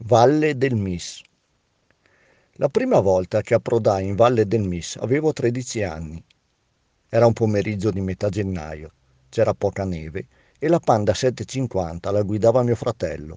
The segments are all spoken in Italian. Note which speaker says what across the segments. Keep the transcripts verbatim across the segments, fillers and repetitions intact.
Speaker 1: Valle del Mis. La prima volta che approdai in Valle del Mis avevo tredici anni. Era un pomeriggio di metà gennaio, c'era poca neve e la Panda settecentocinquanta la guidava mio fratello.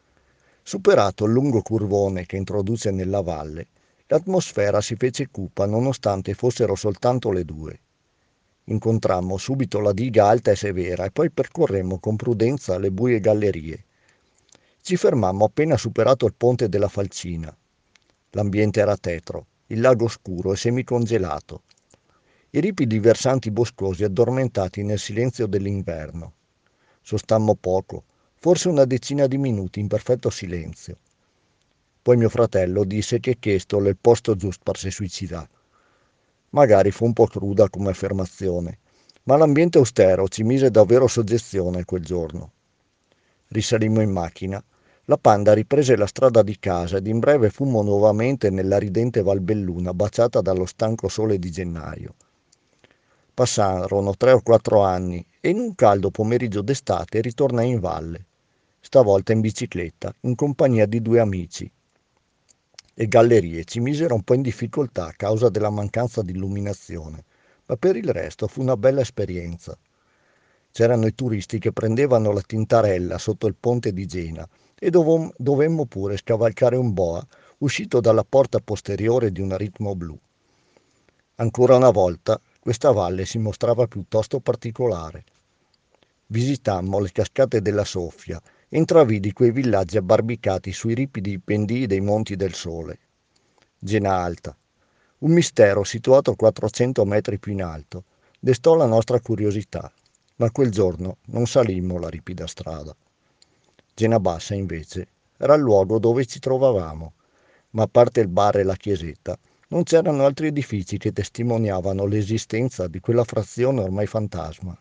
Speaker 1: Superato il lungo curvone che introduce nella valle, l'atmosfera si fece cupa nonostante fossero soltanto le due. Incontrammo subito la diga alta e severa e poi percorremmo con prudenza le buie gallerie. Ci fermammo appena superato il ponte della Falcina. L'ambiente era tetro, il lago scuro e semicongelato. I ripidi versanti boscosi addormentati nel silenzio dell'inverno. Sostammo poco, forse una decina di minuti in perfetto silenzio. Poi mio fratello disse che questo è il posto giusto per se suicidare. Magari fu un po' cruda come affermazione, ma l'ambiente austero ci mise davvero soggezione quel giorno. Risalimmo in macchina. La Panda riprese la strada di casa ed in breve fummo nuovamente nella ridente Valbelluna baciata dallo stanco sole di gennaio. Passarono tre o quattro anni e in un caldo pomeriggio d'estate ritornai in valle, stavolta in bicicletta, in compagnia di due amici. Le gallerie ci misero un po' in difficoltà a causa della mancanza di illuminazione, ma per il resto fu una bella esperienza. C'erano i turisti che prendevano la tintarella sotto il ponte di Jena e dovom- dovemmo pure scavalcare un boa uscito dalla porta posteriore di un ritmo blu. Ancora una volta questa valle si mostrava piuttosto particolare. Visitammo le cascate della Soffia e intravidi quei villaggi abbarbicati sui ripidi pendii dei Monti del Sole. Jena Alta, un mistero situato quattrocento metri più in alto, destò la nostra curiosità, ma quel giorno non salimmo la ripida strada. Jena Bassa, invece, era il luogo dove ci trovavamo, ma a parte il bar e la chiesetta, non c'erano altri edifici che testimoniavano l'esistenza di quella frazione ormai fantasma.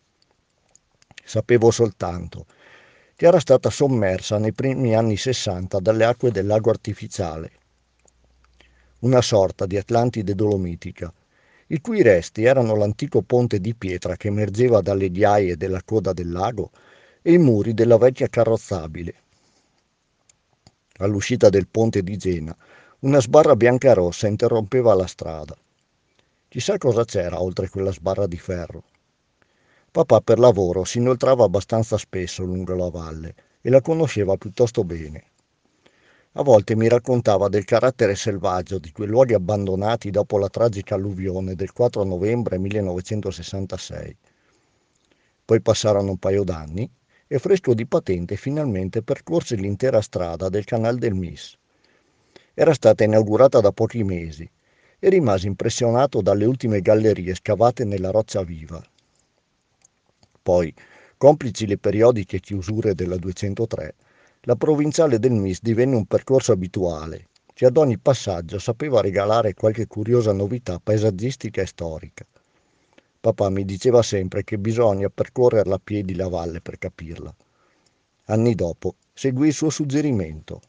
Speaker 1: Sapevo soltanto che era stata sommersa nei primi anni sessanta dalle acque del lago artificiale, una sorta di Atlantide dolomitica, i cui resti erano l'antico ponte di pietra che emergeva dalle ghiaie della coda del lago e i muri della vecchia carrozzabile. All'uscita del ponte di Jena, una sbarra biancarossa interrompeva la strada. Chissà cosa c'era oltre quella sbarra di ferro. Papà per lavoro si inoltrava abbastanza spesso lungo la valle e la conosceva piuttosto bene. A volte mi raccontava del carattere selvaggio di quei luoghi abbandonati dopo la tragica alluvione del quattro novembre millenovecentosessantasei. Poi passarono un paio d'anni e fresco di patente finalmente percorse l'intera strada del Canal del Mis. Era stata inaugurata da pochi mesi e rimasi impressionato dalle ultime gallerie scavate nella roccia viva. Poi, complici le periodiche chiusure della duecentotré, la provinciale del Mis divenne un percorso abituale, che ad ogni passaggio sapeva regalare qualche curiosa novità paesaggistica e storica. Papà mi diceva sempre che bisogna percorrerla a piedi la valle per capirla. Anni dopo seguì il suo suggerimento.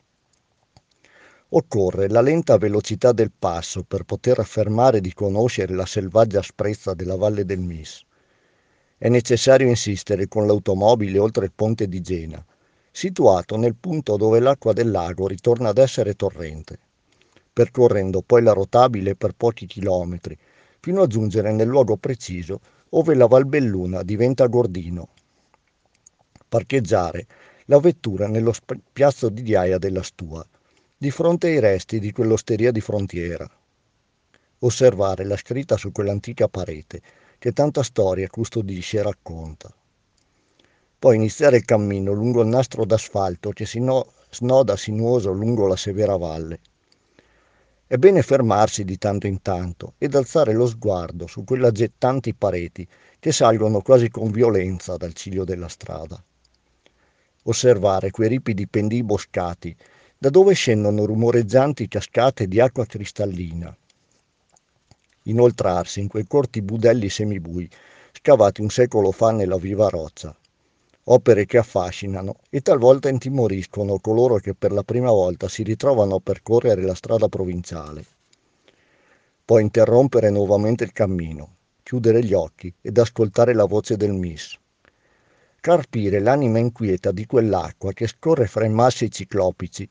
Speaker 1: Occorre la lenta velocità del passo per poter affermare di conoscere la selvaggia asprezza della valle del Mis. È necessario insistere con l'automobile oltre il ponte di Jena, situato nel punto dove l'acqua del lago ritorna ad essere torrente, percorrendo poi la rotabile per pochi chilometri, fino a giungere nel luogo preciso ove la Valbelluna diventa Gordino. Parcheggiare la vettura nello sp- piazzo di ghiaia della Stua, di fronte ai resti di quell'osteria di frontiera. Osservare la scritta su quell'antica parete che tanta storia custodisce e racconta. Poi iniziare il cammino lungo il nastro d'asfalto che si no- snoda sinuoso lungo la severa valle. È bene fermarsi di tanto in tanto ed alzare lo sguardo su quelle aggettanti pareti che salgono quasi con violenza dal ciglio della strada. Osservare quei ripidi pendii boscati da dove scendono rumoreggianti cascate di acqua cristallina. Inoltrarsi in quei corti budelli semibui scavati un secolo fa nella viva roccia. Opere che affascinano e talvolta intimoriscono coloro che per la prima volta si ritrovano a percorrere la strada provinciale. Poi interrompere nuovamente il cammino, chiudere gli occhi ed ascoltare la voce del Mis. Carpire l'anima inquieta di quell'acqua che scorre fra i massi ciclopici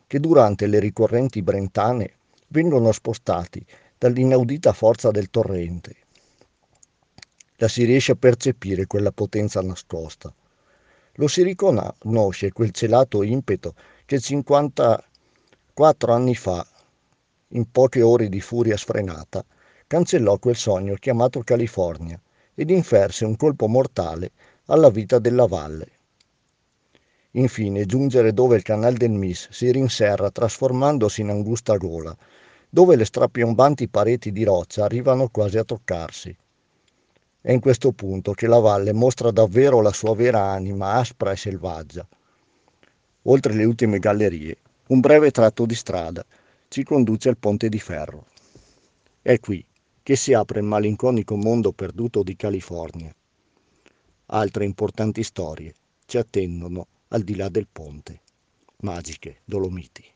Speaker 1: che durante le ricorrenti brentane vengono spostati dall'inaudita forza del torrente. La si riesce a percepire quella potenza nascosta. Lo si riconosce quel celato impeto che cinquantaquattro anni fa, in poche ore di furia sfrenata, cancellò quel sogno chiamato California ed inferse un colpo mortale alla vita della valle. Infine giungere dove il canal del Mis si rinserra trasformandosi in angusta gola, dove le strapiombanti pareti di roccia arrivano quasi a toccarsi. È in questo punto che la valle mostra davvero la sua vera anima aspra e selvaggia. Oltre le ultime gallerie, un breve tratto di strada ci conduce al Ponte di Ferro. È qui che si apre il malinconico mondo perduto di California. Altre importanti storie ci attendono al di là del ponte. Magiche Dolomiti.